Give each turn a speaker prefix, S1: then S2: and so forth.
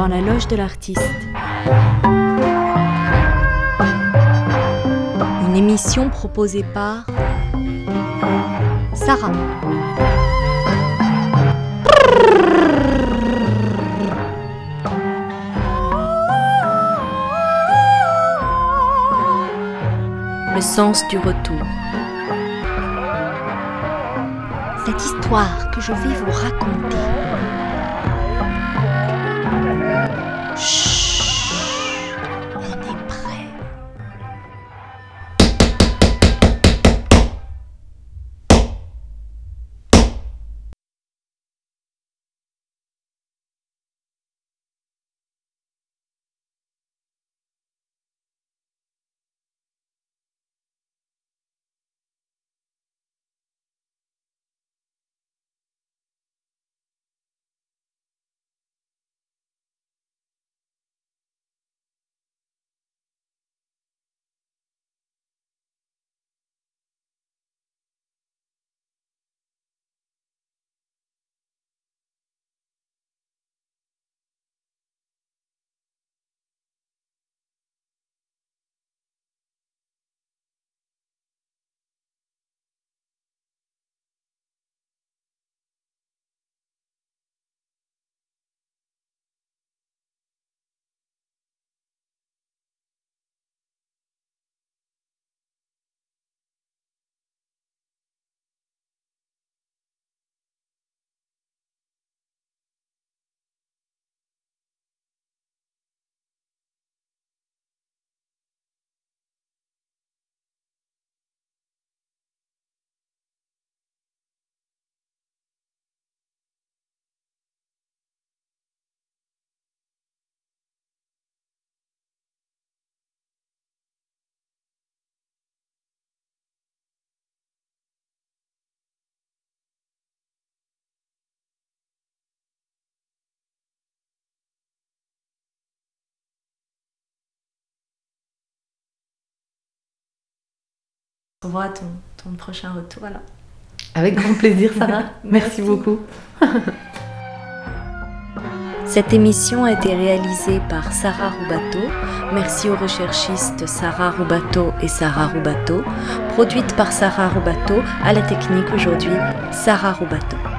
S1: dans la loge de l'artiste. Une émission proposée par Sarah. Le sens du retour. Cette histoire que je vais vous raconter. Chut, on est prêt.
S2: On voit ton prochain retour alors.
S3: Avec grand plaisir, Sarah. Merci beaucoup.
S1: Cette émission a été réalisée par Sarah Roubato. Merci aux recherchistes Sarah Roubato et Sarah Roubato. Produite par Sarah Roubato. À la technique aujourd'hui, Sarah Roubato.